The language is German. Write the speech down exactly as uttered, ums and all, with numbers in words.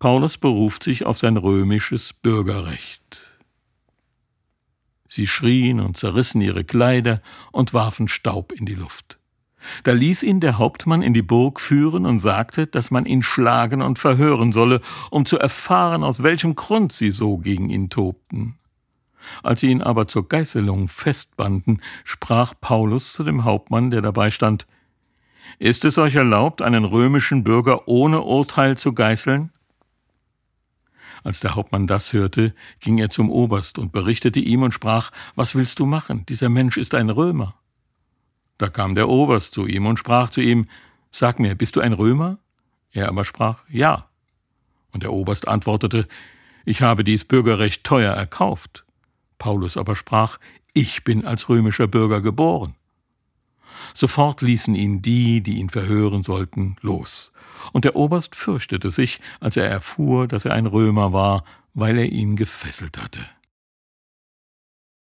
Paulus beruft sich auf sein römisches Bürgerrecht. Sie schrien und zerrissen ihre Kleider und warfen Staub in die Luft. Da ließ ihn der Hauptmann in die Burg führen und sagte, dass man ihn schlagen und verhören solle, um zu erfahren, aus welchem Grund sie so gegen ihn tobten. Als sie ihn aber zur Geißelung festbanden, sprach Paulus zu dem Hauptmann, der dabei stand: »Ist es euch erlaubt, einen römischen Bürger ohne Urteil zu geißeln?« Als der Hauptmann das hörte, ging er zum Oberst und berichtete ihm und sprach: »Was willst du machen? Dieser Mensch ist ein Römer.« Da kam der Oberst zu ihm und sprach zu ihm: »Sag mir, bist du ein Römer?« Er aber sprach: »Ja.« Und der Oberst antwortete: »Ich habe dies Bürgerrecht teuer erkauft.« Paulus aber sprach: »Ich bin als römischer Bürger geboren.« Sofort ließen ihn die, die ihn verhören sollten, los. Und der Oberst fürchtete sich, als er erfuhr, dass er ein Römer war, weil er ihn gefesselt hatte.